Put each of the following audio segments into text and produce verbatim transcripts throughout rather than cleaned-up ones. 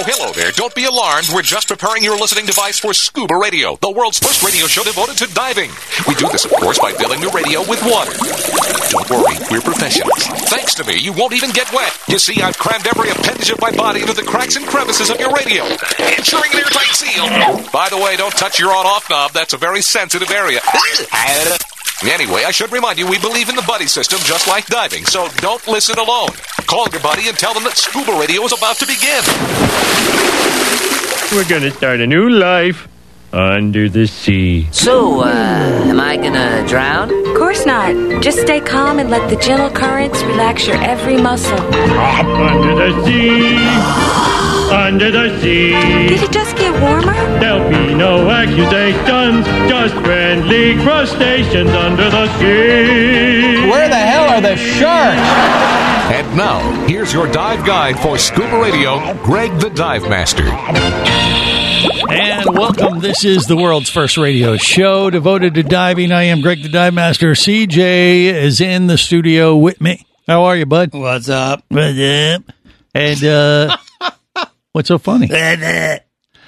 Hello there. Don't be alarmed. We're just preparing your listening device for Scuba Radio, the world's first radio show devoted to diving. We do this, of course, by filling the radio with water. Don't worry, we're professionals. Thanks to me, you won't even get wet. You see, I've crammed every appendage of my body into the cracks and crevices of your radio, ensuring an airtight seal. By the way, don't touch your on-off knob. That's a very sensitive area. Anyway, I should remind you, we believe in the buddy system just like diving, so don't listen alone. Call your buddy and tell them that Scuba Radio is about to begin. We're gonna start a new life under the sea. So, uh, am I gonna drown? Of course not. Just stay calm and let the gentle currents relax your every muscle. Under the sea. Under the sea. Did it just get warmer? There'll be no accusations, just friendly crustaceans under the sea. Where the hell are the sharks? And now, here's your dive guide for Scuba Radio, Greg the Dive Master. And welcome. This is the world's first radio show devoted to diving. I am Greg the Dive Master. C J is in the studio with me. How are you, bud? What's up? What's up? And, uh... what's so funny? Thanks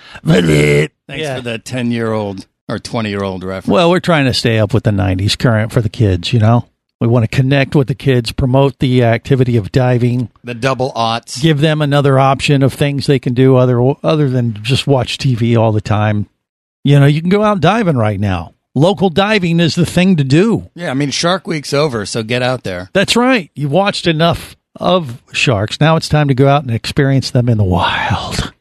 yeah. for the ten-year-old or twenty-year-old reference. Well, we're trying to stay up with the nineties current for the kids, you know? We want to connect with the kids, promote the activity of diving. The double aughts. Give them another option of things they can do other other than just watch T V all the time. You know, you can go out diving right now. Local diving is the thing to do. Yeah, I mean, Shark Week's over, so get out there. That's right. You've watched enough of sharks. Now it's time to go out and experience them in the wild.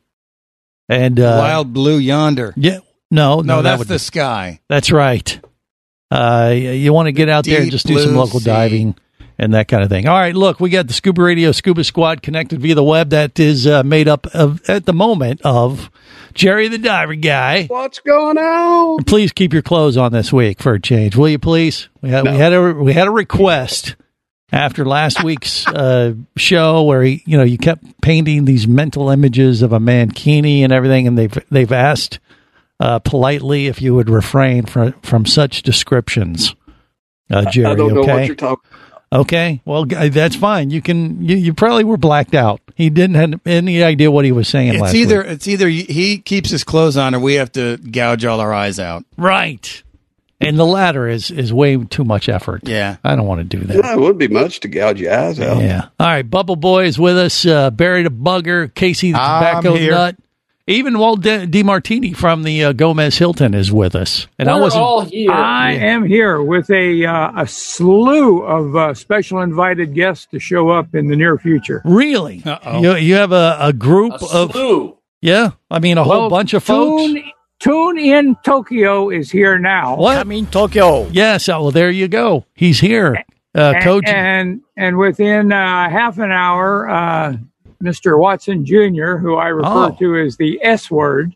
And uh, Wild blue yonder. Yeah, no, no, no, that that's would, the sky. That's right. Uh, you want to get out there and just do some local sea. diving and that kind of thing. All right, look, we got the Scuba Radio Scuba Squad connected via the web. That is uh, made up of, at the moment, of Jerry the Diver Guy. What's going on? Please keep your clothes on this week for a change, will you? Please. We had no. we had a we had a request after last week's uh, show where he, you know, you kept painting these mental images of a mankini and everything, and they've they've asked. Uh, politely, if you would refrain from from such descriptions, uh, Jerry. I don't know okay? what you're talking about. Okay, well, that's fine. You can. You, you probably were blacked out. He didn't have any idea what he was saying. It's last either week. it's either he keeps his clothes on, or we have to gouge all our eyes out. Right, and the latter is is way too much effort. Yeah, I don't want to do that. No, it wouldn't be much to gouge your eyes out. Yeah. All right, Bubble Boy is with us. Uh, Barry the Bugger, Casey the Tobacco Nut. Even Walt De- DeMartini from the uh, Gomez Hilton is with us, and We're I wasn't. all here. I am here with a uh, a slew of uh, special invited guests to show up in the near future. Really? Uh-oh. You you have a, a group A of slew. yeah. I mean, a Well, whole bunch of folks. Tune, Tune in Tokyo is here now. What? I mean, Tokyo. Yes. Oh, well, there you go. He's here, uh, and, Coach. And and within uh, half an hour, uh, Mister Watson Junior, who I refer Oh. to as the S word.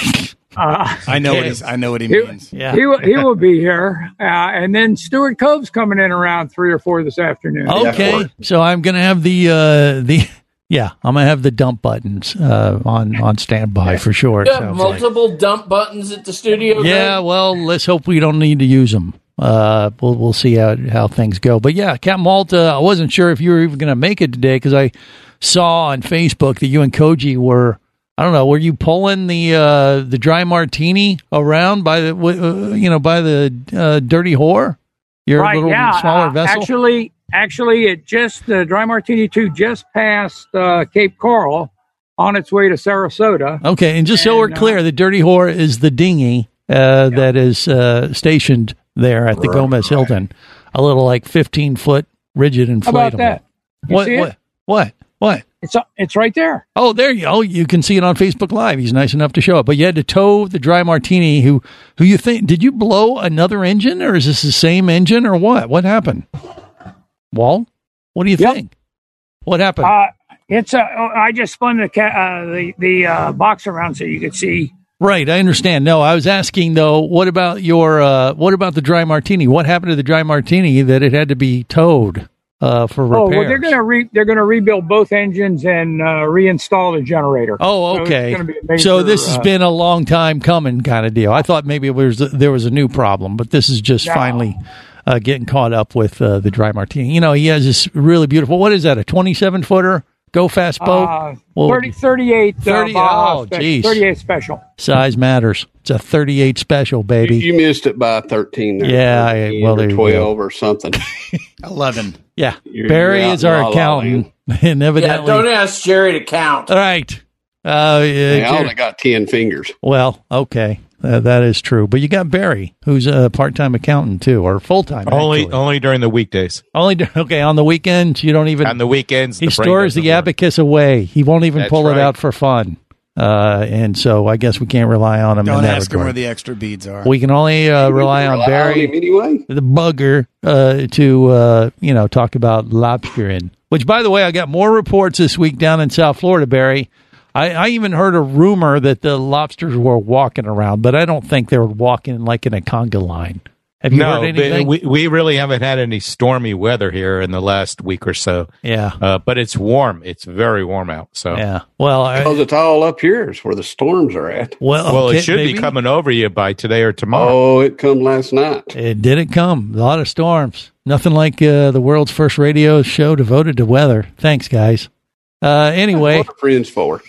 Uh, I know what he's. I know what he he, means. Yeah. he, will, he will be here. Uh, and then Stuart Cove's coming in around three or four this afternoon. Okay, so I'm gonna have the uh, the yeah, I'm gonna have the dump buttons uh, on on standby for sure. You it have sounds like. multiple dump buttons at the studio. Yeah, Greg? well, let's hope we don't need to use them. Uh, we'll we'll see how how things go. But yeah, Captain Malta, I wasn't sure if you were even gonna make it today because I saw on Facebook that you and Koji were. I don't know. Were you pulling the uh, the dry martini around by the uh, you know by the uh, dirty whore? Your right, little yeah. smaller uh, vessel. Actually, actually, it just the Dry Martini two just passed uh, Cape Coral on its way to Sarasota. Okay, and just so we're And, uh, clear, the dirty whore is the dinghy uh, that is uh, stationed there at the Gomez Hilton. A little like fifteen foot rigid inflatable. How about that? You What? see it? What? What? What? It's uh, it's right there. Oh, there you go. You can see it on Facebook Live. He's nice enough to show it. But you had to tow the Dry Martini. Who, who you think? Did you blow another engine, or is this the same engine, or what? What happened? Walt, what do you Yep. think? What happened? Uh, it's uh, I just spun the ca- uh, the the uh, box around so you could see. Right, I understand. No, I was asking though. What about your? Uh, what about the Dry Martini? What happened to the Dry Martini that it had to be towed uh, for repairs? Oh, well, they're gonna re- they're gonna rebuild both engines and uh, reinstall the generator. Oh, So it's okay. gonna be a major, So this has uh, been a long time coming, kind of deal. I thought maybe it was there was a new problem, but this is just No. finally uh, getting caught up with uh, the Dry Martini. You know, he has this really beautiful. What is that? A twenty-seven footer Go Fast Boat. Uh, Well, thirty, thirty-eight, thirty uh, Baja oh, special, geez. thirty-eight special. Size matters. It's a thirty-eight special, baby. You missed it by thirteen. There, Yeah, I- well, or there you twelve go. or something. eleven. Yeah, You're- Barry you're out is our la la accountant, and Yeah, evidently, don't ask Jerry to count. all right. Uh, yeah, Hey, I Jer- only got ten fingers. well, okay, uh, that is true. But you got Barry, who's a part-time accountant too, or full-time. Only actually. only during the weekdays. only dur- okay on the weekends. You don't even On the weekends, He the brain stores the doesn't work. abacus away. He won't even That's pull it right. out for fun. Uh, and so I guess we can't rely on him. Don't in that ask him regard. where the extra beads are. We can only uh, rely on Rely Barry, him anyway. the bugger, uh, to uh, you know talk about lobstering. Which, by the way, I got more reports this week down in South Florida, Barry. I, I even heard a rumor that the lobsters were walking around, but I don't think they were walking like in a conga line. Have you No, heard but anything? we we really haven't had any stormy weather here in the last week or so. yeah, Uh, but it's warm. It's very warm out. So yeah. Well, I, Because it's all up here is where the storms are at. well, well, okay, it should maybe. be coming over you by today or tomorrow. Oh, it come last night. It didn't come. A lot of storms. Nothing like uh, the world's first radio show devoted to weather. Thanks, guys. Uh, anyway, What are friends for?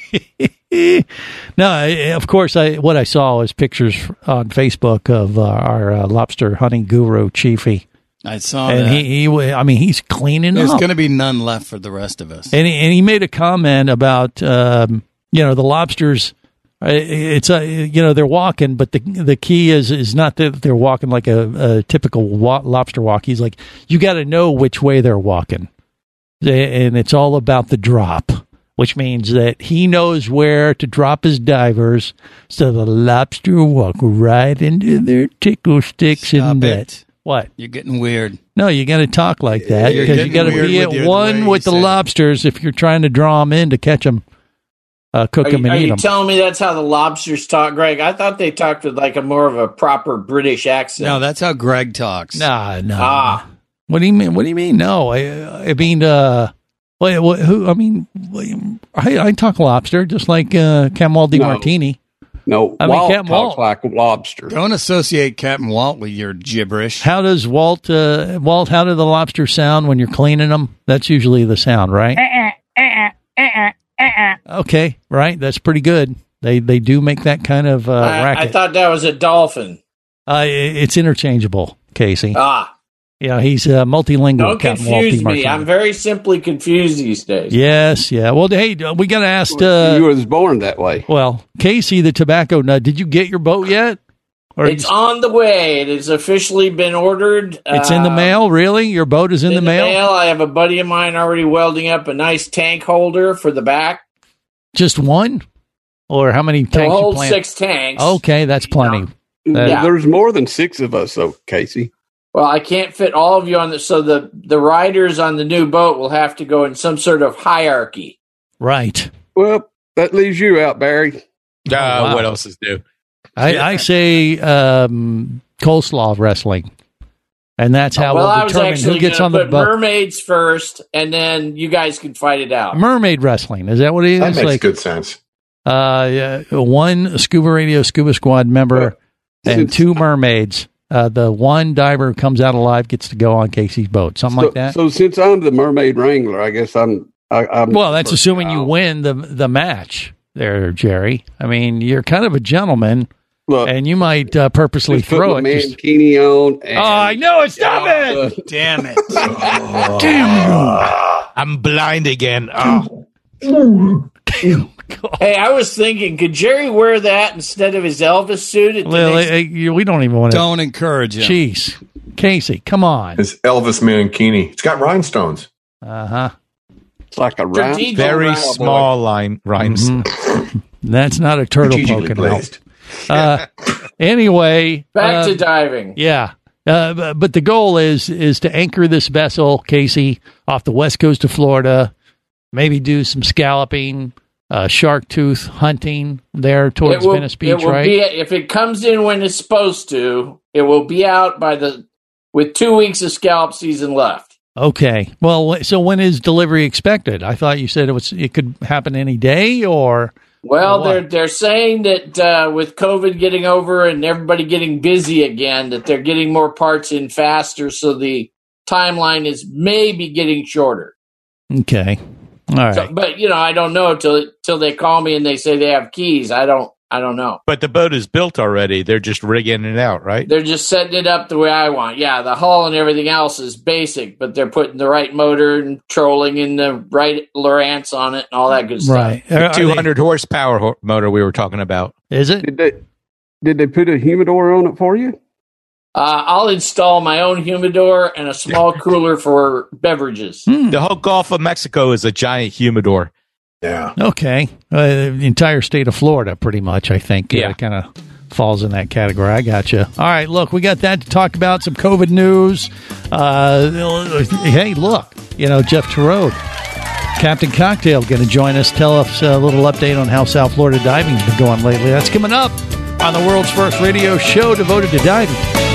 no, I, of course, I what I saw was pictures on Facebook of uh, our uh, lobster hunting guru, Chiefy, I saw and that. he, he, wa- I mean, he's cleaning There's up. going to be none left for the rest of us. And he, and he made a comment about um, you know the lobsters. uh, It's a you know they're walking, but the the key is is not that they're walking like a, a typical wa- lobster walk. He's like, you got to know which way they're walking, and it's all about the drop, which means that he knows where to drop his divers, so the lobster walk right into their tickle sticks Stop and it. that. What? You're getting weird. No, you got to talk like that You're because you getting got to weird be with at your- the way one you with the said it. lobsters if you're trying to draw them in to catch them, uh, cook Are, them, you, and are eat you them. telling me that's how the lobsters talk, Greg? I thought they talked with like a more of a proper British accent. No, that's how Greg talks. Nah, no. Ah. What do you mean? What do you mean? No, I, I mean, uh, what, what, who? I mean, I, I talk lobster just like uh, Camal No. Martini. No, I mean, Walt Captain talks Walt. like lobster. Don't associate Captain Walt with your gibberish. How does Walt? Uh, Walt? How do the lobsters sound when you're cleaning them? That's usually the sound, right? Okay, right. That's pretty good. They they do make that kind of uh, I, racket. I thought that was a dolphin. Uh, it's interchangeable, Casey. Ah, Yeah, he's uh, multilingual. don't Captain Walt confuse me. Martini. I'm very simply confused these days. Yes, yeah. Well, hey, we got to ask. Uh, you was born that way. well, Casey, the tobacco nut. Did you get your boat yet? Or It's you- on the way. It has officially been ordered. it's in the Uh, mail. Really, your boat is in, in the, mail? I have a buddy of mine already welding up a nice tank holder for the back. Just one, or how many It'll tanks you hold plan? six tanks. Okay, that's plenty. That- Yeah. There's more than six of us, though, Casey. Well, I can't fit all of you on the. So the the riders on the new boat will have to go in some sort of hierarchy. Right. Well, that leaves you out, Barry. Uh, wow. What else is new? I, I say um, coleslaw wrestling, and that's how well, I we'll was determine actually who gets gonna on the put boat. mermaids first, and then you guys can fight it out. Mermaid wrestling, is that what it is? That makes like, good sense. Uh, yeah, one Scuba Radio Scuba Squad member and Since- two mermaids. Uh, the one diver who comes out alive gets to go on Casey's boat, something So, like that. so since I'm the mermaid wrangler, I guess I'm. I, I'm Well, that's assuming you Wow. win the the match, there, Jerry. I mean, you're kind of a gentleman, Look, and you might uh, purposely just put throw my it. man Just- Keeney on. And, oh, I know it! Stop Uh, it! Damn it. I'm blind again. Oh. Hey, I was thinking, could Jerry wear that instead of his Elvis suit? At the Well, next- uh, you- we don't even want to. Don't encourage him. Jeez, Casey, come on. It's Elvis Mankini. It's got rhinestones. Uh huh. It's like a round. Strategic Very round. small line rhymes. Mm-hmm. That's not a turtle Strategically poking out. placed. Uh, anyway, Back uh, to diving. yeah. Uh, bu- but the goal is is to anchor this vessel, Casey, off the west coast of Florida. Maybe do some scalloping, uh, shark tooth hunting there towards It will- Venice it Beach, will right? be- if it comes in when it's supposed to, it will be out by the with two weeks of scallop season left. Okay. Well, wh- so when is delivery expected? I thought you said it was it could happen any day, or Well, Or they're what? they're saying that uh, with COVID getting over and everybody getting busy again, that they're getting more parts in faster, so the timeline is maybe getting shorter. okay. All right. So, but you know, I don't know till till they call me and they say they have keys. I don't. I don't know. But the boat is built already. They're just rigging it out, right? They're just setting it up the way I want. Yeah, the hull and everything else is basic, but they're putting the right motor and trolling and the right Lowrance on it and all that good stuff. Right. The two hundred horsepower ho- motor we were talking about. Is it? Did they did they put a humidor on it for you? Uh, I'll install my own humidor and a small cooler for beverages. Hmm. The whole Gulf of Mexico is a giant humidor. Yeah. Okay. Uh, the entire state of Florida, pretty much, I think, Yeah. uh, kind of falls in that category. I got you. All right, look, we got that to talk about, some COVID news. Uh, hey, look, you know, Jeff Terode, Captain Cocktail, going to join us, tell us a little update on how South Florida diving's been going lately. That's coming up on the world's first radio show devoted to diving.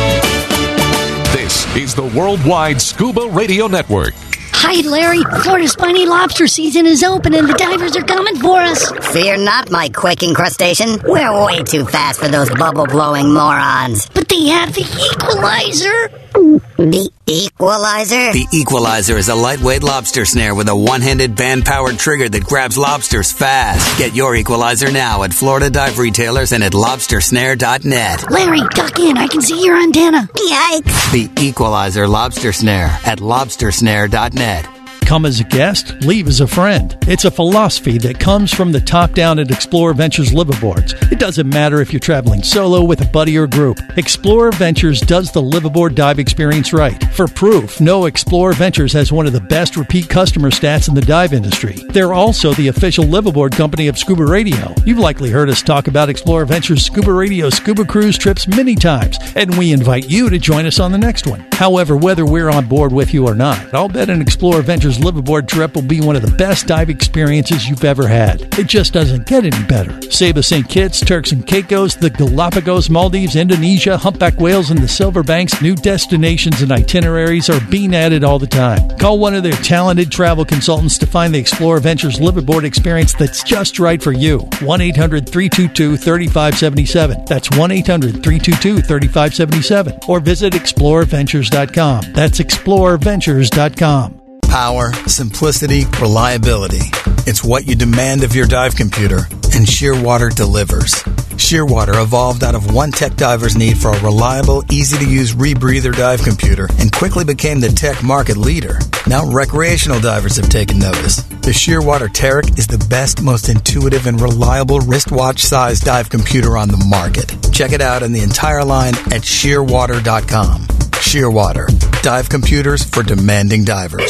This is the Worldwide Scuba Radio Network. Hi, Larry. Florida's spiny lobster season is open and the divers are coming for us. Fear not, my quaking crustacean. We're way too fast for those bubble-blowing morons. But they have the equalizer. The equalizer? The equalizer is a lightweight lobster snare with a one-handed band-powered trigger that grabs lobsters fast. Get your equalizer now at Florida dive retailers and at lobster snare dot net. Larry, duck in. I can see your antenna. Yikes. The equalizer lobster snare at lobster snare dot net. Come as a guest, leave as a friend. It's a philosophy that comes from the top down at Explorer Ventures liveaboards. It doesn't matter if you're traveling solo, with a buddy, or group. Explorer Ventures does the liveaboard dive experience right. For proof, know Explorer Ventures has one of the best repeat customer stats in the dive industry. They're also the official liveaboard company of Scuba Radio. You've likely heard us talk about Explorer Ventures Scuba Radio scuba cruise trips many times, and we invite you to join us on the next one. However, whether we're on board with you or not, I'll bet an Explorer Ventures liveaboard trip will be one of the best dive experiences you've ever had. It just doesn't get any better. Saba Saint Kitts, Turks and Caicos, the Galapagos, Maldives, Indonesia, humpback whales, and the Silver Banks, new destinations and itineraries are being added all the time. Call one of their talented travel consultants to find the Explorer Ventures liveaboard experience that's just right for you. one eight hundred three two two three five seven seven. That's one eight hundred three two two three five seven seven. Or visit explorer ventures dot com. That's explorer ventures dot com. Power, simplicity, reliability. It's what you demand of your dive computer, and Shearwater delivers. Shearwater evolved out of one tech diver's need for a reliable, easy-to-use rebreather dive computer and quickly became the tech market leader. Now recreational divers have taken notice. The Shearwater Taric is the best, most intuitive, and reliable wristwatch-sized dive computer on the market. Check it out and the entire line at shearwater dot com. Shearwater, dive computers for demanding divers.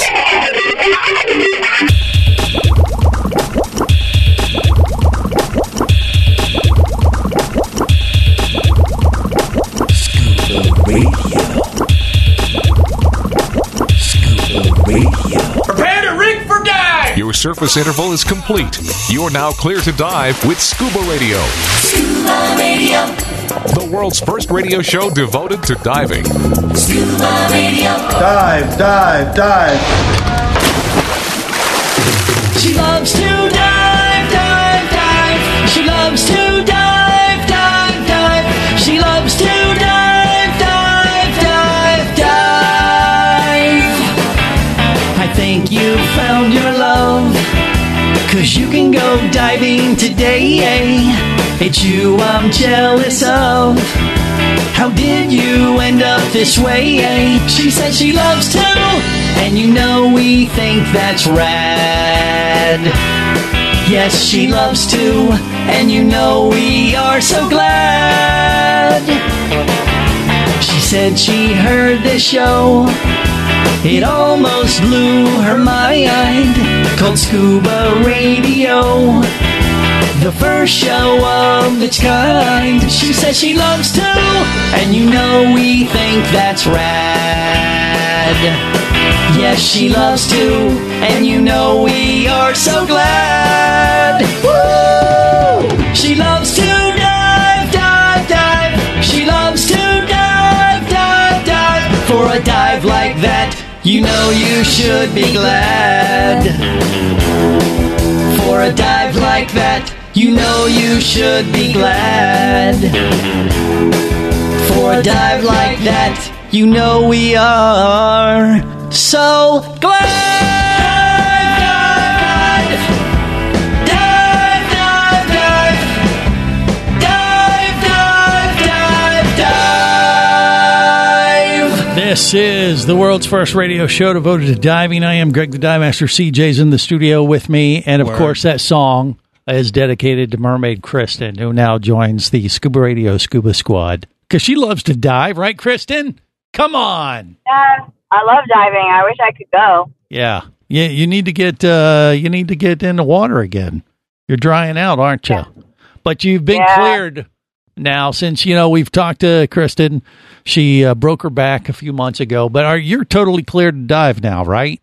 Scuba Radio. Scuba Radio. Prepare to rig for dive! Your surface interval is complete. You're now clear to dive with Scuba Radio. Scuba Radio. The world's first radio show devoted to diving. Scuba Radio. Dive, dive, dive. She loves to dive, dive, dive. She loves to dive, dive, dive. She loves to dive, dive, dive, dive. I think you found your love, 'cause you can go diving today. It's you I'm jealous of. How did you end up this way? She said she loves to, and you know we think that's rad. Yes, she loves to, and you know we are so glad. She said she heard this show, it almost blew her mind, called Scuba Radio, the first show of its kind. She says she loves to, and you know we think that's rad. Yes, she loves to, and you know we are so glad. Woo! She loves to dive, dive, dive. She loves to dive, dive, dive. For a dive like that, you know you should be glad. For a dive like that, you know you should be glad. For a dive like that, you know we are so glad. Dive, dive, dive. This is the world's first radio show devoted to diving. I am Greg the Dive Master. C J's in the studio with me. And, of Word. course, that song is dedicated to Mermaid Kristen, who now joins the Scuba Radio Scuba Squad. Because she loves to dive, right, Kristen? Come on. Yeah, I love diving. I wish I could go. Yeah. Yeah, you need to get uh, you need to get in the water again. You're drying out, aren't you? Yeah. But you've been yeah. cleared now since, you know, we've talked to Kristen. She uh, broke her back a few months ago, but are you're totally cleared to dive now, right?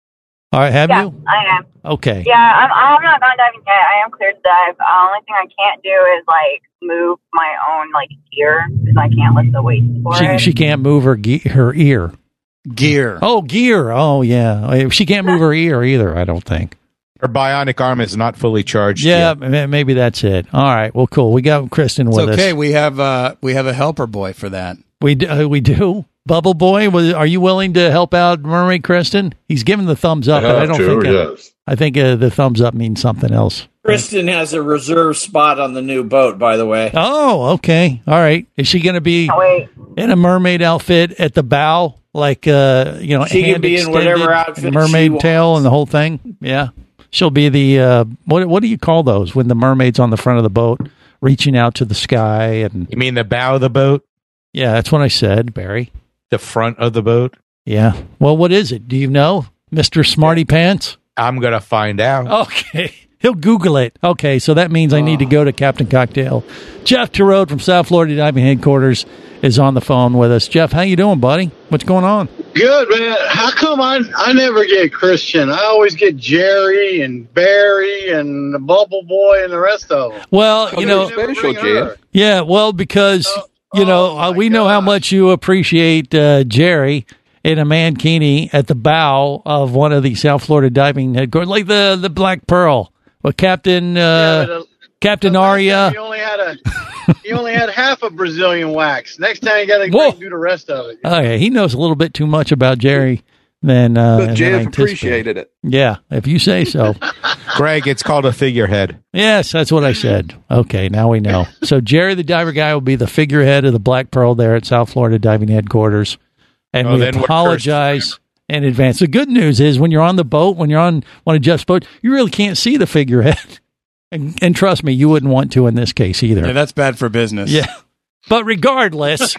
All right, have yeah, you? I am. Okay. Yeah, I'm, I have not gone diving yet. I am cleared to dive. The uh, only thing I can't do is, like, move my own, like, gear, because I can't lift the weights for She it. she can't move her ge- her ear. Gear. Oh, gear. Oh, yeah. She can't move her ear either, I don't think. Her bionic arm is not fully charged Yeah, yet. m- maybe that's it. All right. Well, cool. We got Kristen It's with okay. us. We have uh, we have a helper boy for that. We do, uh, we do. Bubble Boy, was, are you willing to help out Mermaid Kristen? He's giving the thumbs up, I but I have don't to, think uh, yes. I think uh, the thumbs up means something else. Kristen has a reserve spot on the new boat, by the way. Oh, okay. All right. Is she going to be in a mermaid outfit at the bow? Like, uh, you know, She can hand be in extended, whatever outfit and mermaid she tail and the whole thing? Yeah. She'll be the, uh, what What do you call those when the mermaid's on the front of the boat reaching out to the sky? And You mean the bow of the boat? yeah, that's what I said, Barry. The front of the boat? Yeah. Well, what is it? Do you know, Mister Smarty Pants? I'm going to find out. Okay. He'll Google it. Okay, so that means I need to go to Captain Cocktail. Jeff Terode from South Florida Diving Headquarters is on the phone with us. Jeff, how you doing, buddy? What's going on? Good, man. How come I I never get Christian? I always get Jerry and Barry and the Bubble Boy and the rest of them. Well, you know, special, Jeff. yeah, well, because, you know, uh, we know how much you appreciate uh, Jerry in a mankini at the bow of one of the South Florida diving headquarters, like the, the Black Pearl. Well, Captain uh, Yeah, but, uh, Captain Aria. He only had a he only had half a Brazilian wax. Next time you got to do the rest of it. Oh, yeah, he knows a little bit too much about Jerry than uh, But than I Jeff anticipated. appreciated it. Yeah, if you say so. Greg, it's called a figurehead. Yes, that's what I said. Okay, now we know. So Jerry the diver guy will be the figurehead of the Black Pearl there at South Florida Diving Headquarters. And Oh, we then we're apologize in advance. The good news is when you're on the boat, when you're on one of Jeff's boats, you really can't see the figurehead. And, and trust me, you wouldn't want to in this case either. Yeah, that's bad for business. Yeah. But regardless,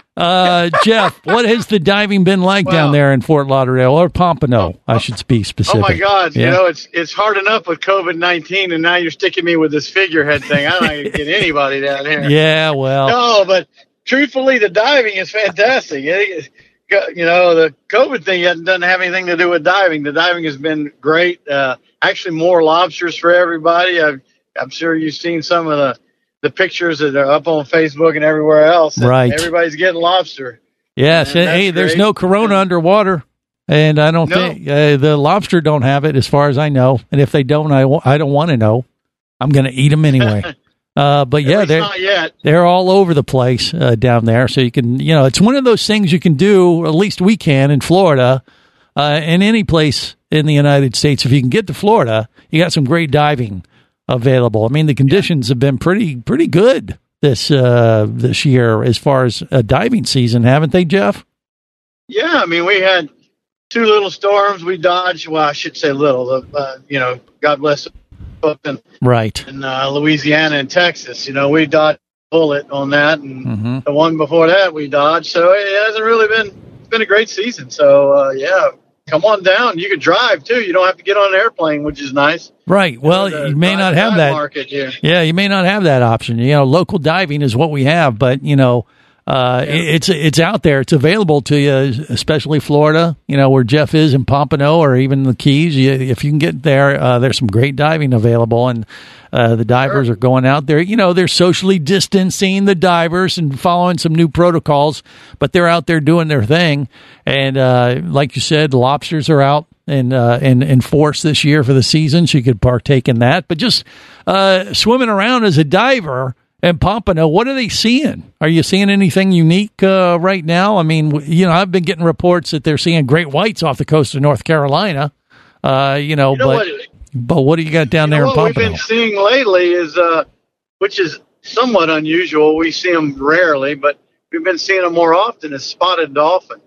uh, Jeff, what has the diving been like down there in Fort Lauderdale or Pompano? I should be specific. Oh my God! Yeah. You know it's it's hard enough with COVID nineteen, and now you're sticking me with this figurehead thing. I don't know how you get anybody down here. Yeah, well, No, but truthfully, the diving is fantastic. It- you know, the COVID thing doesn't have anything to do with diving. The diving has been great. Uh, actually, more lobsters for everybody. I've, I'm sure you've seen some of the, the pictures that are up on Facebook and everywhere else. And Right. everybody's getting lobster. Yes, And hey, that's there's great. no corona underwater, and I don't No. think uh, the lobster don't have it, as far as I know. And if they don't, I, w- I don't want to know. I'm going to eat them anyway. uh, but yeah, least they're not yet. they're all over the place uh, down there. So you can, you know, it's one of those things you can do. At least we can in Florida, uh, in any place in the United States. If you can get to Florida, you got some great diving available. I mean, the conditions have been pretty pretty good this uh, this year as far as a diving season, haven't they, Jeff? Yeah, I mean, we had two little storms we dodged. Well, I should say little. Uh, you know, God bless them. Up in, Right. in uh, Louisiana and Texas. You know, we dodged a bullet on that, and Mm-hmm. the one before that we dodged. So it hasn't really been it's been a great season. So uh, yeah, come on down. You can drive too. You don't have to get on an airplane, which is nice. Right. Well, The you may not dive- have dive that. market here. Yeah, you may not have that option. You know, local diving is what we have, but you know, uh, it- it's it's out there. It's available to you, especially Florida. You know, where Jeff is in Pompano or even the Keys. You, if you can get there, uh, there's some great diving available, and uh, the divers are going out there. You know, they're socially distancing the divers and following some new protocols, but they're out there doing their thing. And uh, like you said, the lobsters are out in, uh, in, in force this year for the season, so you could partake in that. But just uh, swimming around as a diver in Pompano, what are they seeing? Are you seeing anything unique uh, right now? I mean, w- you know, I've been getting reports that they're seeing great whites off the coast of North Carolina. Uh, you know, You know but what? but what do you got down You there know in what we've Pompano? been seeing lately is, uh, which is somewhat unusual. We see them rarely, but we've been seeing them more often. Is spotted dolphin.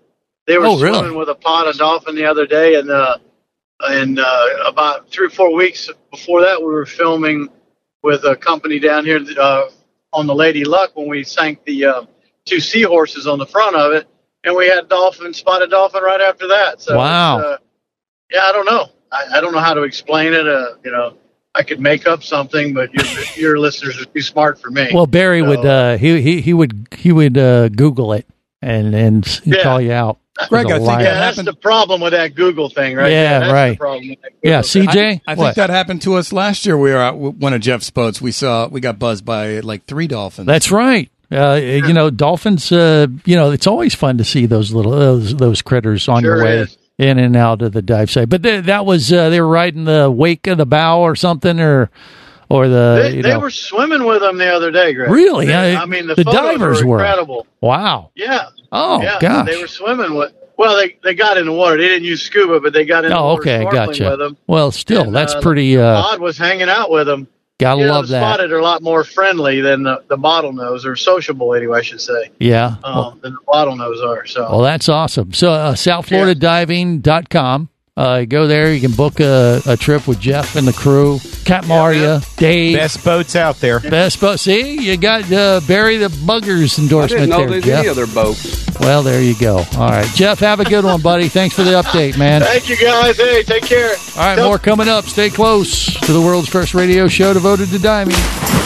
They were Oh, really? swimming with a pot of dolphin the other day, and uh, and uh, about three or four weeks before that, we were filming with a company down here uh, on the Lady Luck when we sank the uh, two seahorses on the front of it, and we had dolphin, spotted dolphin right after that. So Wow. uh, yeah, I don't know. I, I don't know how to explain it. Uh, you know, I could make up something, but your your listeners are too smart for me. Well, Barry So, would uh, he he he would he would uh, Google it and and he'd Yeah. call you out. Greg, as a I think liar. yeah, that's the problem with that Google thing, right? Yeah, there. That's right. The problem with that Google Yeah, thing. C J. I, I What? think that happened to us last year. We were out with one of Jeff's boats. We saw we got buzzed by like three dolphins. That's right. Uh, you know, dolphins. Uh, you know, it's always fun to see those little those, those critters on Sure your way is. in and out of the dive site. But they, that was uh, they were riding the wake of the bow or something, or or the They, you they know. were swimming with them the other day, Greg. Really? They- I- I mean, the, the photos divers were were. incredible. Wow. Yeah. Oh yeah, gosh. They were swimming with. Well, they they got in the water. They didn't use scuba, but they got in the Oh, water okay, snorkeling gotcha. with them. Well, still, And, that's uh, pretty. The Uh, pod was hanging out with them. gotta You know, love the that. spotted are a lot more friendly than the, the bottlenose, or sociable anyway, I should say, Yeah. um, Well, than the bottlenose are. So well, that's awesome. So, uh, south florida diving dot com. Uh, go there. You can book a, a trip with Jeff and the crew. Cat Maria, Dave. Best boats out there. Best boat. See, you got uh, Barry the Buggers I endorsement didn't know there, there's Jeff. any other boats. Well, there you go. All right, Jeff, have a good one, buddy. Thanks for the update, man. All thank you guys. Hey, take care. right, more coming up. Stay close to the world's first radio show devoted to diving.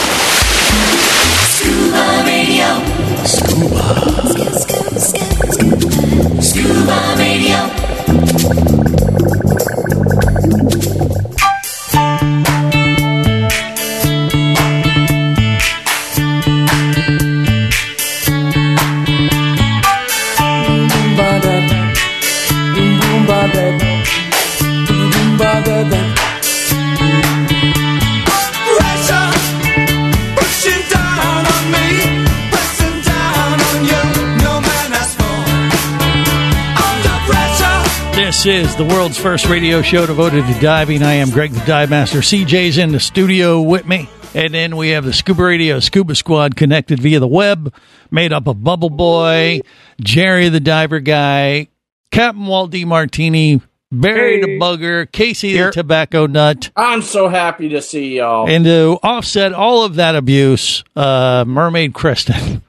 Scuba Radio. Scuba. Scuba Radio. This is the world's first radio show devoted to diving. I am Greg the Dive Master. C J's in the studio with me. And then we have the Scuba Radio Scuba Squad connected via the web, made up of Bubble Boy, Jerry the Diver Guy, Captain Walt DiMartini, Barry the Bugger, Casey the Tobacco Nut. I'm so happy to see y'all. And to offset all of that abuse, uh, Mermaid Kristen.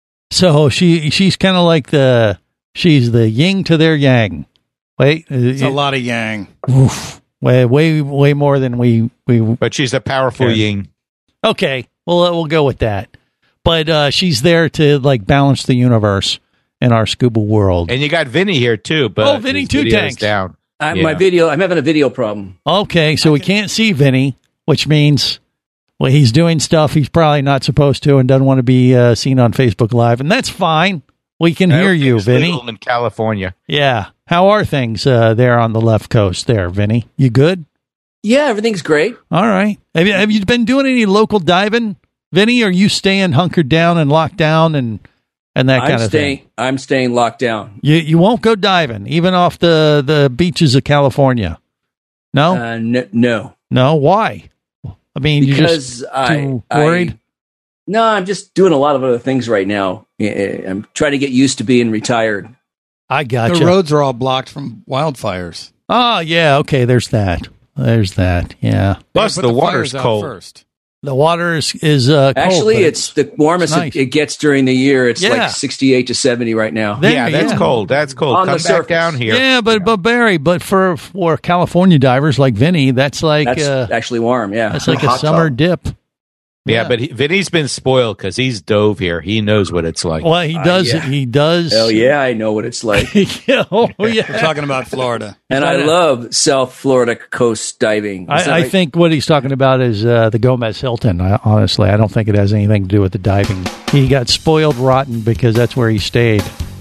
So she she's kind of like the, she's the yin to their yang. Wait, It's a lot of yang. Oof. Way, way, way more than we we. But she's a powerful Okay. yin. Okay, well, uh, we'll go with that. But uh, she's there to like balance the universe in our scuba world. And you got Vinny here too. But Oh, Vinny his Two video's Tanks. down. I, Yeah. My video, I'm having a video problem. Okay, so we can't see Vinny, which means, well, he's doing stuff he's probably not supposed to and doesn't want to be uh, seen on Facebook Live, and that's fine. We can hear you, Everything's Vinny. legal in California. Yeah. How are things uh, there on the left coast there, Vinny? You good? Yeah, everything's great. All right. Have you, have you been doing any local diving, Vinny? Or are you staying hunkered down and locked down and, and that I'm kind of staying. thing? I'm staying locked down. You you won't go diving, even off the, the beaches of California? No? Uh, n- no, no? Why? I mean, you're because just I, too worried? I- no, I'm just doing a lot of other things right now. I- I'm trying to get used to being retired. I got The you. roads are all blocked from wildfires. Oh, yeah. Okay, there's that. There's that. Yeah. Plus, Put the, the water's fires out cold. first. The water is, is uh, cold. Actually, but it's the warmest it's nice. it, it gets during the year. It's Yeah. like sixty-eight to seventy right now. There, yeah, that's yeah. cold. That's cold. On Come the back surface. down here. Yeah, but but Barry, but for for California divers like Vinny, that's like That's uh, actually warm. Yeah, that's like a Hot summer tub. dip. Yeah, but he, Vinny's been spoiled because he's dove here. He knows what it's like. Well, he Uh, does. yeah. He does. Hell yeah, I know what it's like. Yeah, oh yeah. We're talking about Florida. And I love South Florida coast diving. Is that I, I right? think what he's talking about is uh, the Gomez Hilton. I, honestly, I don't think it has anything to do with the diving. He got spoiled rotten because that's where he stayed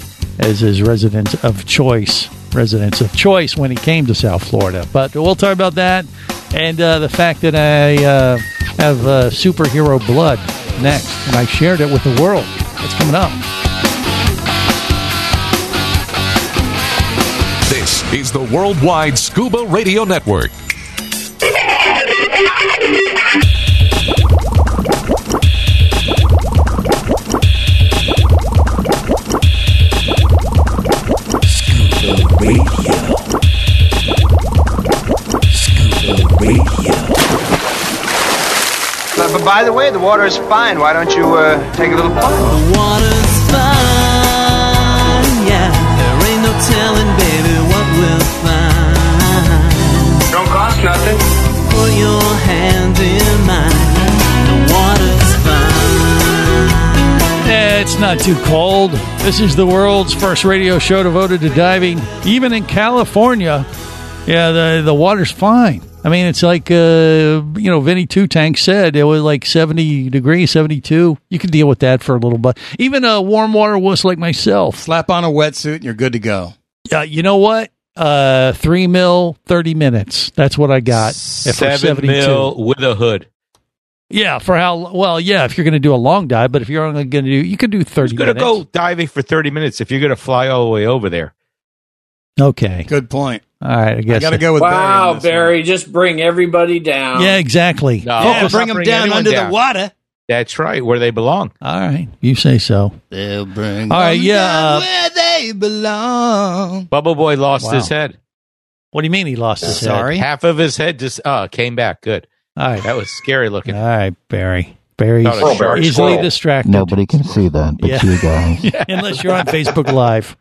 as his residence of choice. Residence of choice when he came to South Florida. But we'll talk about that and uh, the fact that I uh, have uh, superhero blood next, and I shared it with the world. That's coming up. This is the Worldwide Scuba Radio Network. Scuba Radio. Scuba Radio. But, but by the way, the water is fine. Why don't you uh, take a little plunge? The water's fine, yeah. There ain't no telling, baby, what we'll find. Don't cost nothing. Put your hand in mine. The water's fine. Eh, it's not too cold. This is the world's first radio show devoted to diving. Even in California, yeah, the the water's fine. I mean, it's like, uh, you know, Vinny Two Tank said it was like seventy degrees, seventy-two. You can deal with that for a little bit. Even a warm water wuss like myself. Slap on a wetsuit and you're good to go. Uh, you know what? Uh, three mil, thirty minutes. That's what I got. Seven mil with a hood. Yeah, for how, well, yeah, if you're going to do a long dive, but if you're only going to do, you can do thirty Who's going to minutes. go diving for thirty minutes if you're going to fly all the way over there? Okay. Good point. All right, I guess. I got to go with wow, Barry. Barry, just bring everybody down. Yeah, exactly. No, Yeah, it's bring not them bringing down anyone under down. the water. That's right, where they belong. All right, you say so. They'll bring All right, them yeah, down uh, where they belong. Bubble Boy lost Wow. his head. What do you mean he lost his Sorry? Half of his head just uh, came back. Good. head? All right. That was scary looking. All right, Barry. Barry's Not a shark. easily Squirrel. distracted. Nobody can see that but Yeah. you guys. Unless you're on Facebook Live.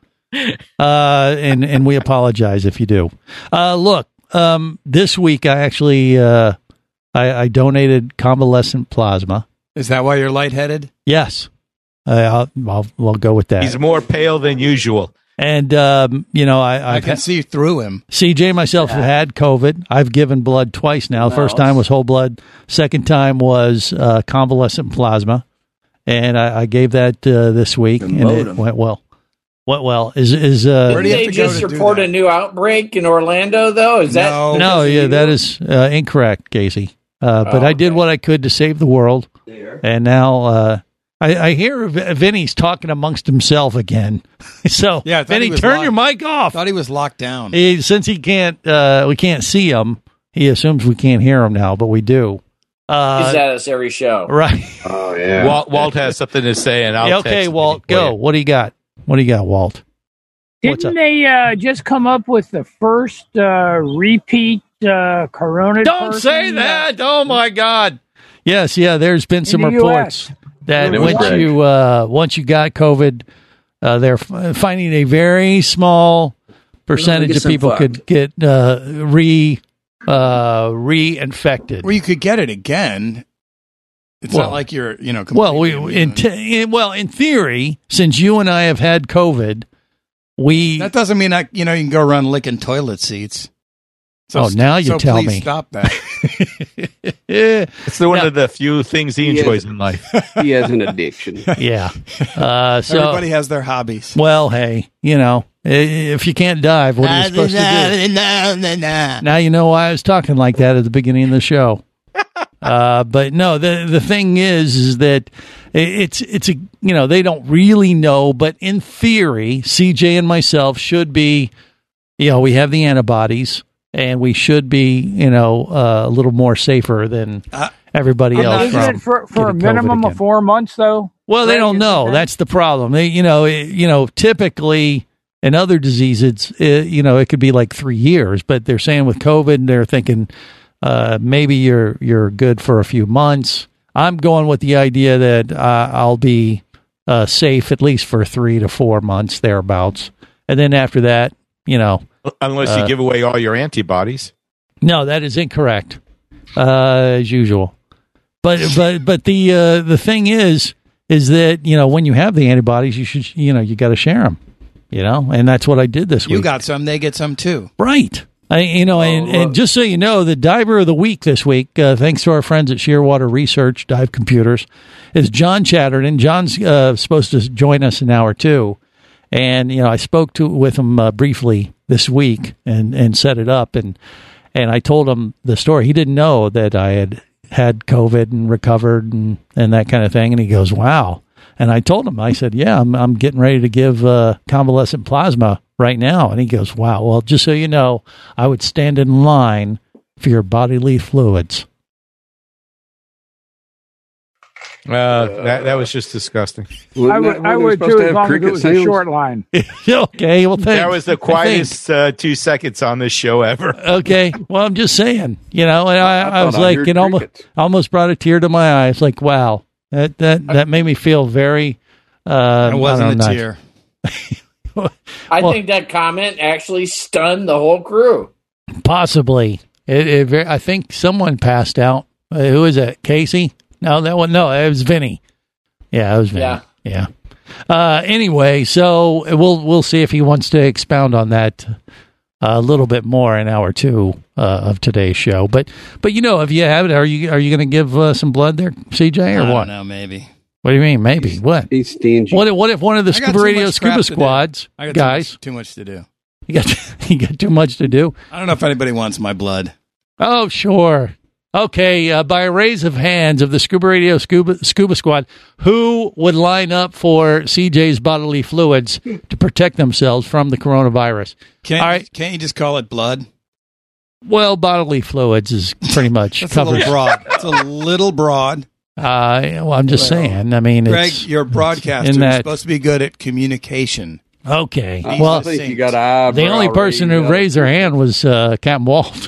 Uh, and, and we apologize if you do. Uh, look, um, this week I actually uh, I, I donated convalescent plasma. Is that why you're lightheaded? Yes. Uh, I'll, I'll, I'll go with that. He's more pale than usual. And, um, you know, I, I I've can had, see through him. C J and myself have had COVID. I've given blood twice now. The first time was whole blood. Second time was uh, convalescent plasma. And I, I gave that uh, this week, and it went well. Went well. Is is uh, Didn't they just report a new outbreak in Orlando, though? Is that no? because of Yeah, you? that is uh, incorrect, Casey. Uh, but Oh, I did what I could to save the world, and now uh, I, I hear V- Vinny's talking amongst himself again. so, Yeah, I thought he Vinny, was turn locked- your mic off. Thought he was locked down. He, since he can't, uh, we can't see him. He assumes we can't hear him now, but we do. Uh, He's at us every show. right. Oh yeah. Walt, Walt has something to say, and I'll Yeah, okay, text him Walt, for go. you. What do you got? What do you got, Walt? What's Didn't they uh, just come up with the first uh, repeat uh, corona? Don't person? say that. Oh my God. Yes, yeah. There's been some the U reports S. that It was once Greg. you uh, once you got COVID, uh, they're f- finding a very small percentage guess of I'm people fucked. could get uh, re uh, reinfected. Well, you could get it again. It's Well- not like you're, you know, Well, we completely in, immune. t- in well in theory, since you and I have had COVID, we That doesn't mean I, you know, you can go around licking toilet seats. Oh, now you so tell please me. Stop that. yeah, It's the one of the few things he He enjoys is- in life. He has an addiction. yeah. Uh, so Everybody has their hobbies. well, hey, you know, i- if you can't dive, what are you supposed to do? Now you know why I was talking like that at the beginning of the show. Uh, but no, the the thing is, is that i- it's it's a you know they don't really know, but in theory, C J and myself should be, you know, we have the antibodies and we should be, you know, uh, a little more safer than Uh, everybody else. Isn't from it for, for a getting COVID minimum again. of four months, though? Well, they Greg, don't isn't know. that- That's the problem. They, you know, it, you know, typically in other diseases, it, you know, it could be like three years. But they're saying with COVID, they're thinking uh, maybe you're you're good for a few months. I'm going with the idea that uh, I'll be uh, safe at least for three to four months thereabouts, and then after that, you know, Unless you Uh, give away all your antibodies. no, that is incorrect, uh, as usual. But but but the uh, the thing is is that you know when you have the antibodies, you should you know you got to share them, you know, and that's what I did this You week. got some, they get some too. Right. I, you know, and, look. and just so you know, the diver of the week this week, uh, thanks to our friends at Shearwater Research Dive Computers, is John Chatterton. John's uh, supposed to join us in hour two, and you know, I spoke to with him uh, briefly this week and and set it up, and and I told him the story. He didn't know that I had had COVID and recovered and and that kind of thing, and he goes, "Wow." And I told him, I said, yeah, I'm I'm getting ready to give uh, convalescent plasma right now. And he goes, wow, well, just so you know, I would stand in line for your bodily fluids. Uh, that that was just disgusting. I would, I would too, as long as it was a short line. Okay, well, thanks. That was the quietest uh, two seconds on this show ever. Okay, well, I'm just saying, you know, and I, I, I was thought I like, heard it almost, crickets. almost brought a tear to my eye. It's like, wow, that that that made me feel very. Uh, It wasn't I don't know, a nice. tear. I Well- think that comment actually stunned the whole crew. Possibly, it, it, very- I think someone passed out. Uh, who was it? Casey? No, that one. No, it was Vinny. Yeah, it was Vinny. Yeah. Yeah. Uh, anyway, so we'll we'll see if he wants to expound on that a little bit more in hour two uh, of today's show. But but you know, if you have it, are you are you going to give uh, some blood there, C J, or I what? don't know, maybe. What do you mean? Maybe what? He's stingy. What if, what if one of the I got Scuba too Radio much crap Scuba to do. Squads I got guys? too much, too much to do. You got you got too much to do. I don't know if anybody wants my blood. Oh, sure. Okay, uh, by a raise of hands of the Scuba Radio Scuba, Scuba Squad, who would line up for C J's bodily fluids to protect themselves from the coronavirus? Can't, All right. can't you just call it blood? Well, bodily fluids is pretty much That's a covers. little broad. It's a little broad. Uh, well, I'm just saying. I mean, Greg, it's, you're a broadcaster. in You're that- supposed to be good at communication. Okay. I well, think you got an the eyebrow only person who raised. raised their hand was uh, Captain Walt.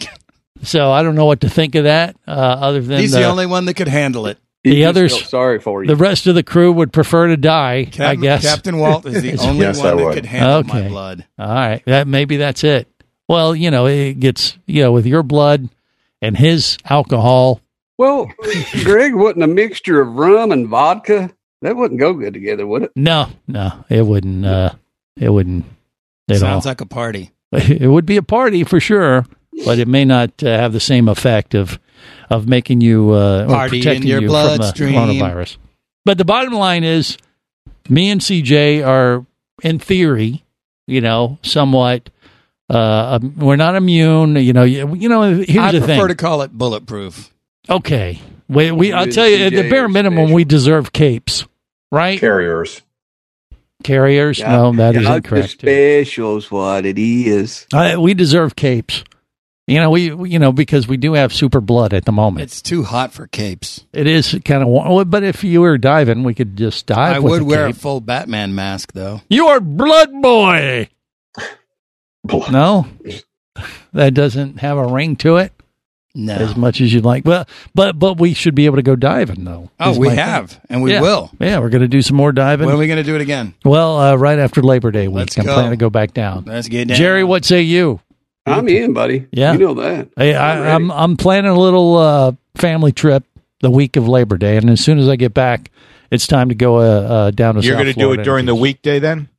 So I don't know what to think of that. Uh, other than He's the, the only one that could handle it. He the just others, felt sorry for you. the rest of the crew would prefer to die. I Captain, guess Captain Walt is the only Yes, I one that would. could handle Okay. my blood. All right, that maybe that's it. Well, you know, it gets you know with your blood and his alcohol. Well, Greg, wasn't a mixture of rum and vodka? That wouldn't go good together, would it? No, no, it wouldn't. Uh, it wouldn't. At Sounds all. like a party. It would be a party for sure, but it may not uh, have the same effect of of making you uh, or Party in protecting your you from the bloodstream. coronavirus. But the bottom line is, me and C J are, in theory, you know, somewhat. Uh, um, we're not immune. You know. You, you know. Here's I the prefer thing. to call it bulletproof. Okay. We, we, I'll You tell you, and at the C J bare are minimum, special. we deserve capes, right? Carriers. Carriers? No, that is Not incorrect. the special's what it is. Uh, we deserve capes. You know, we, we- you know, because we do have super blood at the moment. It's too hot for capes. It is kind of, wa- but if you were diving, we could just dive. I with would a wear a cape. full Batman mask, though. You're blood boy. No, that doesn't have a ring to it. No. As much as you'd like. Well, but but we should be able to go diving though. Oh, is we my have, thing. and we Yeah. will. Yeah, we're going to do some more diving. When are we going to do it again? Well, uh, right after Labor Day week, Let's I'm go. planning to go back down. Let's get down. Jerry, what say you? I'm in, buddy. Yeah. You know that. Hey, I'm I, I'm I'm planning a little uh, family trip the week of Labor Day, and as soon as I get back, it's time to go uh, uh, down to. You're going going to to do it during the weekday then?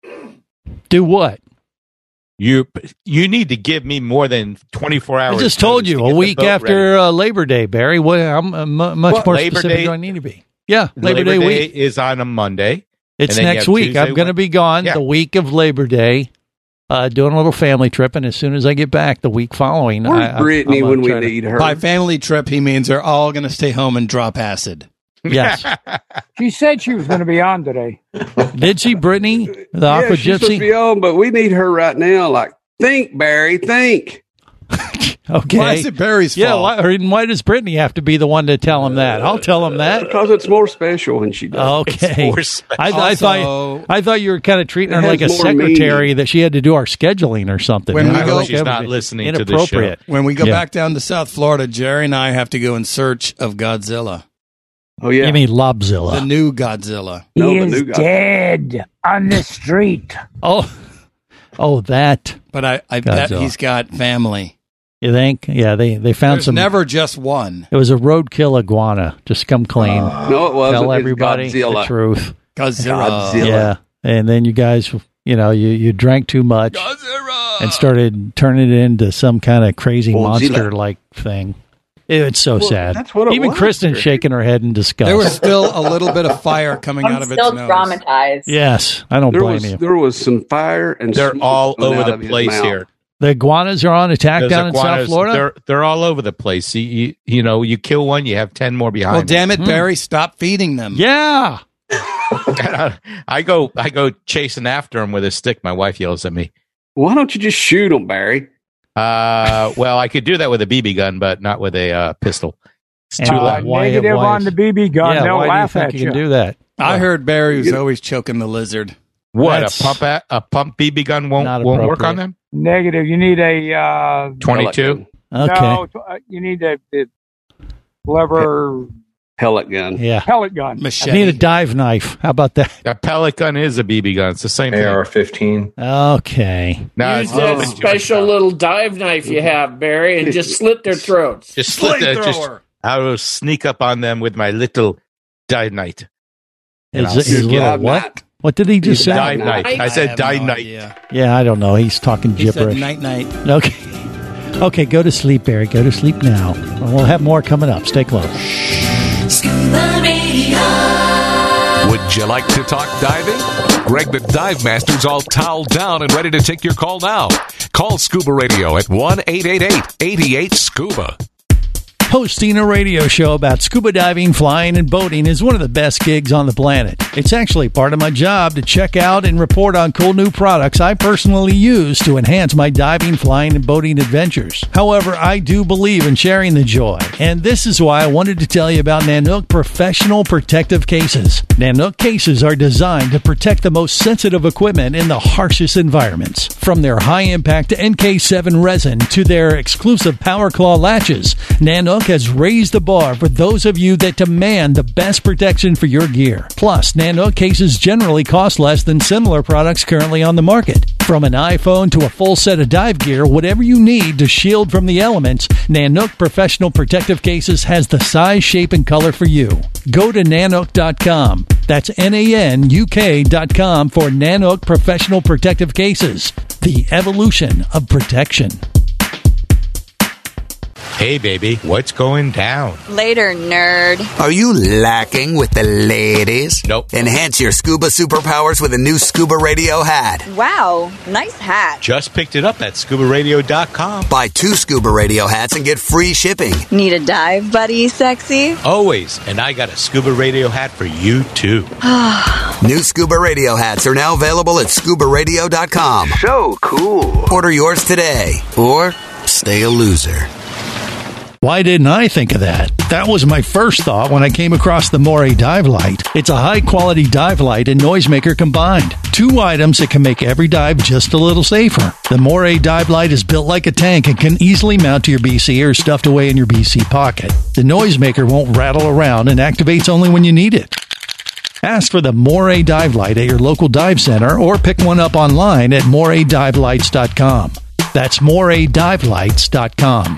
Do what? You you need to give me more than twenty-four hours. I just told notice you to a get the week boat after uh, Labor Day, Barry. What? I'm uh, mu- much Well, more Labor specific Day- do I need to be? Yeah, ready. Labor, Day, week. is on a Monday. It's and then you next have week. Tuesday, I'm going to Wed- be gone Yeah. the week of Labor Day, uh, doing a little family trip, and as soon as I get back the week following, Where's I, I- Brittany I'm gonna when we try to- need her? By family trip, he means they're all going to stay home and drop acid. Yes. She said she was going to be on today. Did she, Brittany, the yeah, Aqua she's supposed to Gypsy? be on, but we need her right now. Like, think, Barry, think. Okay. Why is it Barry's Yeah, fault? why, or why does Brittany have to be the one to tell him that? I'll tell him that. Because it's more special when she does. Okay. more special. I, I Also- thought I thought you were kind of treating It her like a has more secretary meaning. that she had to do our scheduling or something. When You we know, go- like She's that not would be listening to the show. inappropriate. When we go Yeah. back down to South Florida, Jerry and I have to go in search of Godzilla, Oh, yeah. You mean Lobzilla? the new Godzilla. No, he the is new guy. dead on the street. oh, oh, that But I, I bet Godzilla. he's got family. you think? Yeah, they they found There's some. never just one. It was a roadkill iguana. Just come clean. No, it wasn't. Tell It's everybody the Godzilla. truth. Godzilla. Godzilla. Yeah, and then you guys, you know, you you drank too much Godzilla. and started turning it into some kind of crazy Godzilla. monster like thing. It's so Well, sad. that's what it Even was, Kristen's Greg. shaking her head in disgust. There was still a little bit of fire coming I'm out of its still nose. traumatized. Yes, I don't There blame was, you. there was some fire and They're smoke all coming over out the of his place mouth. here. The iguanas are on attack Those down in South iguanas, Florida. They're they're all over the place. You, you you know, you kill one, you have ten more behind. Well, damn it, Hmm. Barry, stop feeding them. Yeah, I go I go chasing after them with a stick. My wife yells at me. Why don't you just shoot them, Barry? Uh, well, I could do that with a B B gun, but not with a uh, pistol. And Uh, why- why- negative why on is- the B B gun. Yeah, They'll why do you laugh think at you you. can do that? I heard Barry was always choking the lizard. What That's a pump a, a pump B B gun won't not won't work appropriate. on them. Negative. You need a uh, Twenty-two. Okay. No, t- uh, you need a, a lever Pellet gun. Yeah. pellet gun. I need a dive knife. How about that? A pellet gun is a B B gun. It's the same A R thing. fifteen. Okay. No, Use it's that different. special little dive knife you have, Barry, and just slit their throats. Just slit that. Just I will sneak up on them with my little dive knife. And Is, I'll is get little out. what? What did he just say? Dive night. I said have dive no night. idea. Yeah, I don't know. He's talking He said gibberish. night night. Okay. Okay, go to sleep, Barry. Go to sleep now. We'll have more coming up. Stay close. Scuba Radio. Would you like to talk diving? Greg the Dive Master's all toweled down and ready to take your call now. Call Scuba Radio at one eight eight eight, eight eight, SCUBA. Hosting a radio show about scuba diving, flying, and boating is one of the best gigs on the planet. It's actually part of my job to check out and report on cool new products I personally use to enhance my diving, flying, and boating adventures. However, I do believe in sharing the joy, and this is why I wanted to tell you about Nanook Professional Protective Cases. Nanook cases are designed to protect the most sensitive equipment in the harshest environments. From their high-impact N K seven resin to their exclusive Power Claw latches, Nanook has raised the bar for those of you that demand the best protection for your gear. Plus, Nanook cases generally cost less than similar products currently on the market. From an iPhone to a full set of dive gear, whatever you need to shield from the elements, Nanook Professional Protective Cases has the size, shape, and color for you. Go to nanook dot com. That's N A N U K dot com for Nanook Professional Protective Cases. The evolution of protection. Hey, baby, what's going down? Later, nerd. Are you lacking with the ladies? Nope. Enhance your scuba superpowers with a new Scuba Radio hat. Wow, nice hat. Just picked it up at scuba radio dot com. Buy two Scuba Radio hats and get free shipping. Need a dive buddy, sexy? Always. And I got a Scuba Radio hat for you, too. New Scuba Radio hats are now available at scuba radio dot com. So cool. Order yours today, or stay a loser. Why didn't I think of that? That was my first thought when I came across the Moray Dive Light. It's a high-quality dive light and noisemaker combined. Two items that can make every dive just a little safer. The Moray Dive Light is built like a tank and can easily mount to your B C or stuffed away in your B C pocket. The noisemaker won't rattle around and activates only when you need it. Ask for the Moray Dive Light at your local dive center or pick one up online at moray dive lights dot com. That's moray dive lights dot com.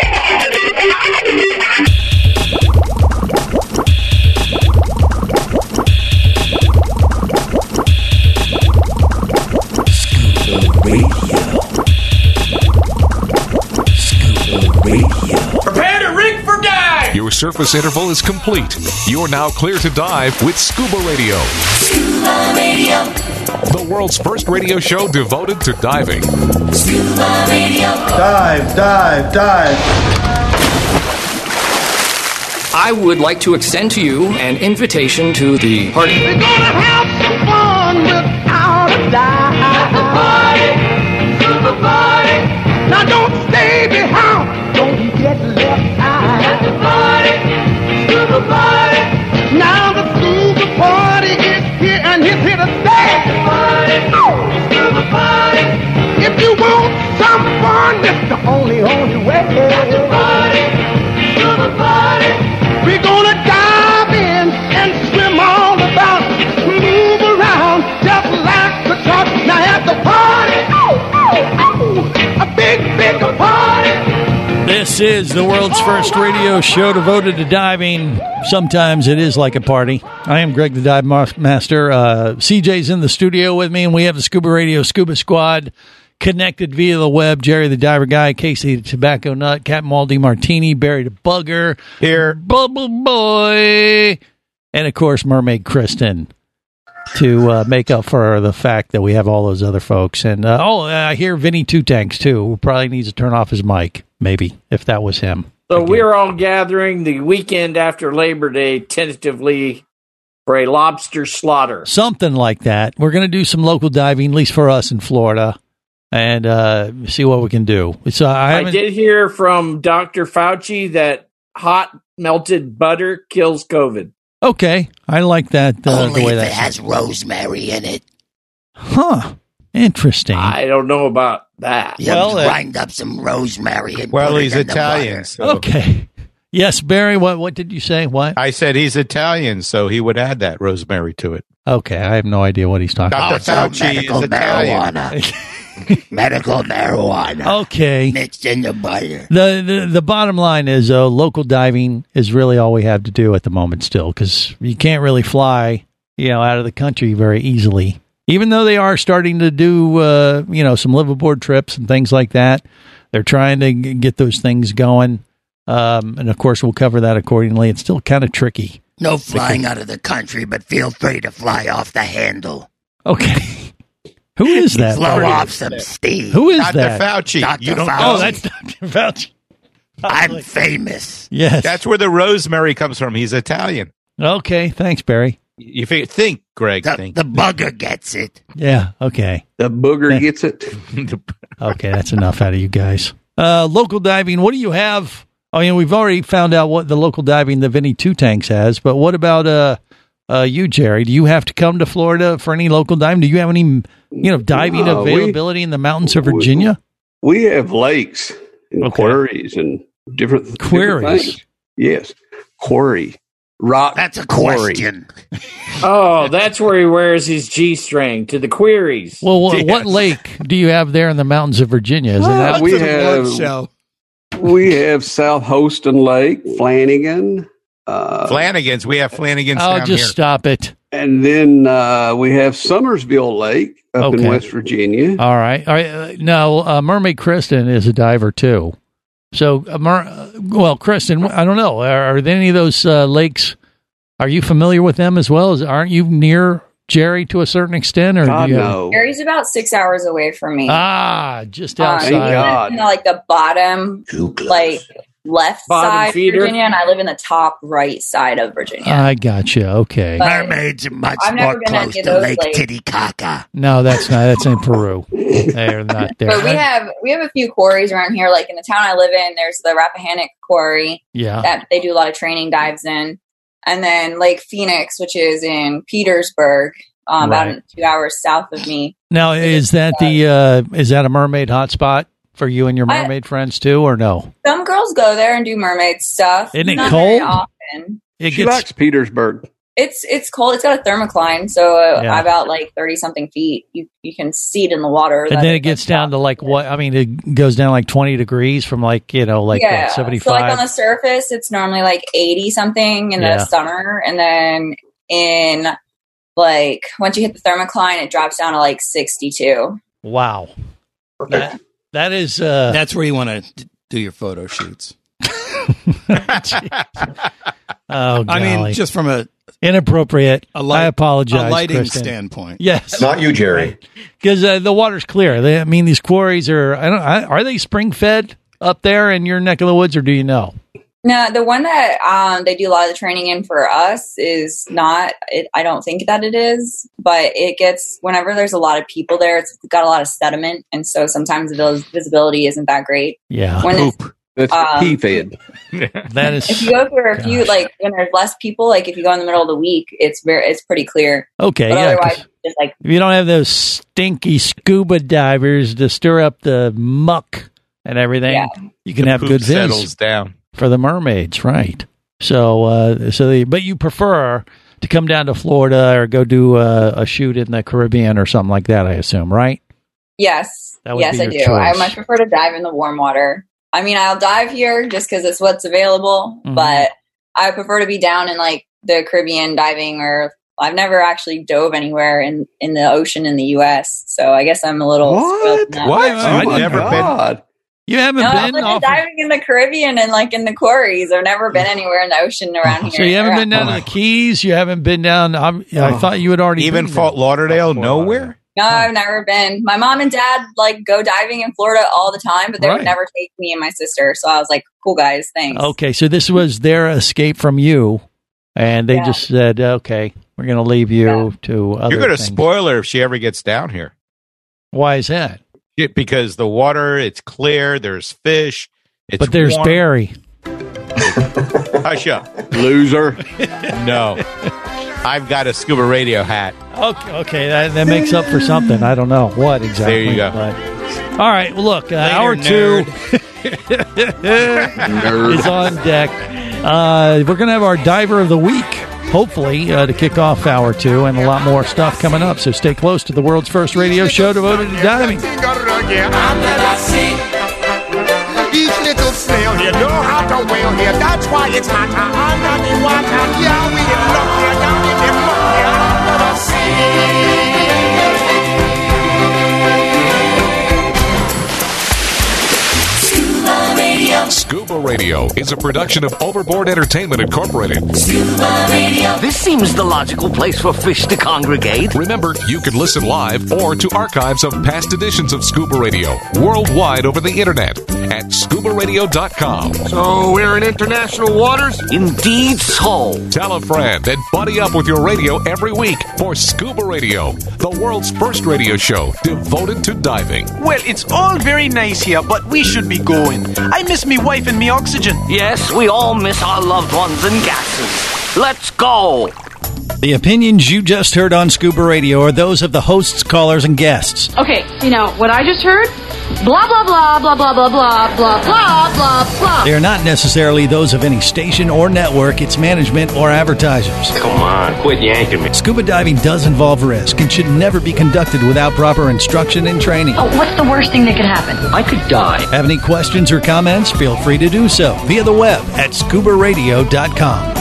Prepare to rig for dive! Your surface interval is complete. You're now clear to dive with Scuba Radio. Scuba Radio. The world's first radio show devoted to diving. Scuba Radio. Dive, dive, dive. I would like to extend to you an invitation to the party. We're gonna have some fun without a dive. At the party, scuba party. Now don't stay behind, don't get left out. At the party, scuba party. Now the scuba party is here and he's here to stay. At the party, scuba party. If you want some fun, it's the only, only way. At the party, scuba party. We're gonna dive in and swim all about, move around just like the truck. Now at the party, oh, oh, oh, a big, big party. This is the world's first radio show devoted to diving. Sometimes it is like a party. I am Greg the Dive Master. Uh, C J's in the studio with me, and we have the Scuba Radio Scuba Squad connected via the web. Jerry the Diver Guy, Casey the Tobacco Nut, Captain Waldy Martini, Barry the Bugger, here, Bubble Boy, and of course Mermaid Kristen to uh, make up for the fact that we have all those other folks. And uh, oh, I hear Vinny Two Tanks too, who probably needs to turn off his mic, maybe, if that was him. So we're all gathering the weekend after Labor Day, tentatively for a lobster slaughter. Something like that. We're going to do some local diving, at least for us in Florida, and uh, see what we can do. So I, I haven't- did hear from Doctor Fauci that hot melted butter kills COVID. Okay, I like that. Uh, Only the way if that it has rosemary in it. Huh. Interesting. I don't know about that. You Well, uh, grind up some rosemary and Well, put he's it in the Italian. butter. So Okay. Yes, Barry. What What did you say? What? I said he's Italian, so he would add that rosemary to it. Okay, I have no idea what he's talking Doctor about. Also, Fauci medical is Italian. marijuana. Medical marijuana. Okay. Mixed in the butter. The, the the bottom line is uh, local diving is really all we have to do at the moment still, because you can't really fly, you know, out of the country very easily. Even though they are starting to do, uh, you know, some live aboard trips and things like that, they're trying to g- get those things going. Um, and of course, we'll cover that accordingly. It's still kind of tricky. No flying out of the country, but feel free to fly off the handle. Okay. Who is that? Blow off some steam. Who is Doctor that? Fauci. Doctor You don't Fauci. know. Oh, that's Doctor Fauci. I'm famous. Yes. That's where the rosemary comes from. He's Italian. Okay. Thanks, Barry. You figure, think, Greg. The, think. the bugger gets it. Yeah. Okay. The booger gets it. Okay. That's enough out of you guys. Uh, local diving. What do you have? I mean, we've already found out what the local diving the Vinny Two Tanks has, but what about uh, uh, you, Jerry? Do you have to come to Florida for any local diving? Do you have any, you know, diving No, we- availability in the mountains of Virginia? We have lakes and Okay. quarries and different Quarries? different things. Yes, quarry, rock. That's a quarry. question. Oh, that's where he wears his G string to the queries. Well, what, Yes. what lake do you have there in the mountains of Virginia? Is it Uh, that? we That's an award have show. we have South Holston Lake, Flanagan, uh, Flanagan's. We have Flanagan's Oh, down just here. stop it. and then uh, we have Summersville Lake up Okay. in West Virginia. All right. All right. Uh, no, uh, Mermaid Kristen is a diver too. So, uh, Mer- uh, well, Kristen, I don't know. Are, are there any of those uh, lakes? Are you familiar with them as well? Is, aren't you near Jerry to a certain extent? Or God do you have- no. Gary's about six hours away from me. Ah, just Um, outside. Thank I God. live in the, like the bottom, Too close. like left Bottom side of feeder? Virginia, and I live in the top right side of Virginia. I gotcha. Okay. But- Mermaids are much I've never more been to close any of to those Lake lakes. Titicaca. No, that's not. That's in Peru. They're not there. But we have we have a few quarries around here. Like in the town I live in, there's the Rappahannock Quarry yeah. that they do a lot of training dives in, and then Lake Phoenix, which is in Petersburg, um, Right. about two hours south of me. Now, is that the uh, is that a mermaid hotspot for you and your I- mermaid friends too, or no? Some girls go there and do mermaid stuff. Isn't it Not cold? very often. It She gets likes Petersburg. It's it's cold. It's got a thermocline, so uh, Yeah. about like thirty something feet. You you can see it in the water. and That- then it gets down to like what? I mean, it goes down like twenty degrees from like you know like yeah. seventy So like five. on the surface, it's normally like eighty something in Yeah. the summer, and then in like once you hit the thermocline, it drops down to like sixty two. Wow, that that is uh, That's where you want to do your photo shoots. oh, I mean, golly. just from a inappropriate. a light, I apologize, a lighting Kristen. standpoint. Yes, Not you, Jerry. because uh, the water's clear. They, I mean, these quarries are. I don't. I, are they spring fed up there in your neck of the woods, or do you know? No, the one that um, they do a lot of the training in for us is not. It, I don't think that it is, but it gets whenever there's a lot of people there. It's got a lot of sediment, and so sometimes the vis- visibility isn't that great. Yeah, When it's, That's Um, pea fed. that is. if you go for a few, Gosh. like when there's less people, like if you go in the middle of the week, it's very, it's pretty clear. Okay, But yeah. 'cause otherwise, it's just like if you don't have those stinky scuba divers to stir up the muck and everything, Yeah. you can The have poop good settles viz down. for the mermaids, right? So, uh, so the, but you prefer to come down to Florida or go do a, a shoot in the Caribbean or something like that, I assume, right? yes, That would yes, be I your do. I choice. much prefer to dive in the warm water. I mean, I'll dive here just because it's what's available, Mhm. but I prefer to be down in like the Caribbean diving, or I've never actually dove anywhere in, in the ocean in the U S. So I guess I'm a little spoiled in that What? way. I've Oh my never been. God. You haven't No, I've been been off. diving in the Caribbean and like in the quarries. I've never been anywhere in the ocean around here. So you haven't been around- down to the Keys. You haven't been down. I'm, I Oh. thought you had already Even been Fort there. Lauderdale, nowhere? No, I've never been. My mom and dad like go diving in Florida all the time, but they Right. would never take me and my sister. So I was like, "Cool guys, thanks." Okay, so this was their escape from you, and they Yeah. just said, "Okay, we're going to leave you Yeah. to other." You're going to things. spoil her if she ever gets down here. Why is that? It- because the water, it's clear, there's fish, it's But there's warm. Barry. Hush up. Loser. No. I've got a Scuba Radio hat. Okay, okay, that, that makes up for something. I don't know what exactly. There you go. But, all right, well, look, uh, Later, hour two is on deck. Uh, we're going to have our Diver of the Week, hopefully, uh, to kick off hour two, and a lot more stuff coming up. So stay close to the world's first radio show devoted to diving. Each little snail here know how to whale here. That's why it's hotter under the water. Yeah, we in luck here, down in the muck here under the sea. Scuba Radio. Scuba Radio is a production of Overboard Entertainment Incorporated. Scuba Radio. This seems the logical place for fish to congregate. Remember, you can listen live or to archives of past editions of Scuba Radio worldwide over the internet at scuba radio dot com. So we're in international waters? Indeed so. Tell a friend and buddy up with your radio every week for Scuba Radio, the world's first radio show devoted to diving. Well, it's all very nice here, but we should be going. I miss me wife and me oxygen. Yes, we all miss our loved ones and gases. Let's go. The opinions you just heard on Scuba Radio are those of the hosts, callers, and guests. Okay, you know, what I just heard? Blah, blah, blah, blah, blah, blah, blah, blah, blah, blah, blah. They are not necessarily those of any station or network, its management, or advertisers. Come on, quit yanking me. Scuba diving does involve risk and should never be conducted without proper instruction and training. Oh, what's the worst thing that could happen? I could die. Have any questions or comments? Feel free to do so via the web at scuba radio dot com.